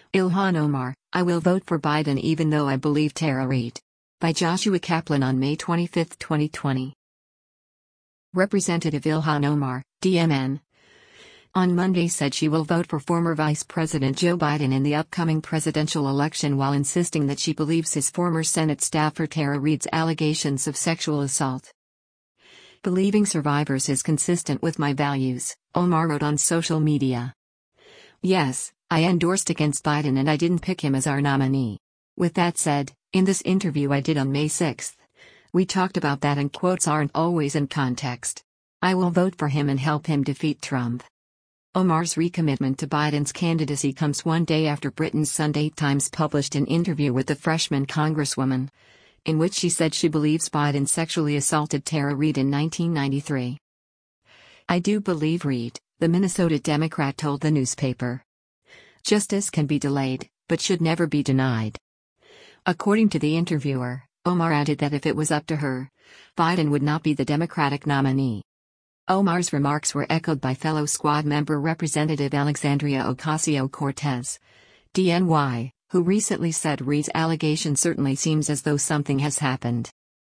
Ilhan Omar, I will vote for Biden even though I believe Tara Reade. By Joshua Kaplan on May 25, 2020. Representative Ilhan Omar, DMN, on Monday said she will vote for former Vice President Joe Biden in the upcoming presidential election while insisting that she believes his former Senate staffer Tara Reade's allegations of sexual assault. Believing survivors is consistent with my values, Omar wrote on social media. Yes, I endorsed against Biden and I didn't pick him as our nominee. With that said, in this interview I did on May 6, we talked about that and quotes aren't always in context. I will vote for him and help him defeat Trump. Omar's recommitment to Biden's candidacy comes one day after Britain's Sunday Times published an interview with the freshman congresswoman, in which she said she believes Biden sexually assaulted Tara Reade in 1993. I do believe Reade, the Minnesota Democrat told the newspaper. Justice can be delayed, but should never be denied. According to the interviewer, Omar added that if it was up to her, Biden would not be the Democratic nominee. Omar's remarks were echoed by fellow squad member Representative Alexandria Ocasio-Cortez, DNY, who recently said Reade's allegation certainly seems as though something has happened.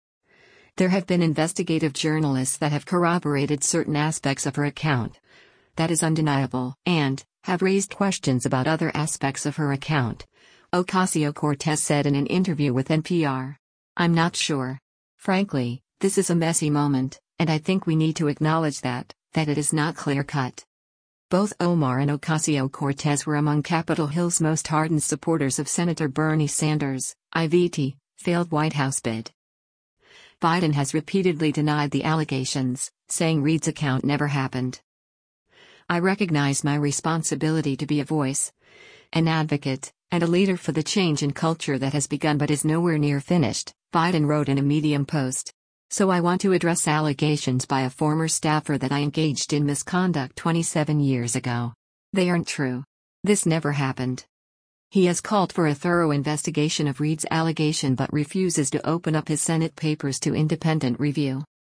There have been investigative journalists that have corroborated certain aspects of her account. That is undeniable, and have raised questions about other aspects of her account, Ocasio-Cortez said in an interview with NPR. I'm not sure. Frankly, this is a messy moment, and I think we need to acknowledge that it is not clear-cut. Both Omar and Ocasio-Cortez were among Capitol Hill's most ardent supporters of Senator Bernie Sanders' IVT, failed White House bid. Biden has repeatedly denied the allegations, saying Reade's account never happened. I recognize my responsibility to be a voice, an advocate, and a leader for the change in culture that has begun but is nowhere near finished, Biden wrote in a Medium post. So I want to address allegations by a former staffer that I engaged in misconduct 27 years ago. They aren't true. This never happened. He has called for a thorough investigation of Reade's allegation but refuses to open up his Senate papers to independent review.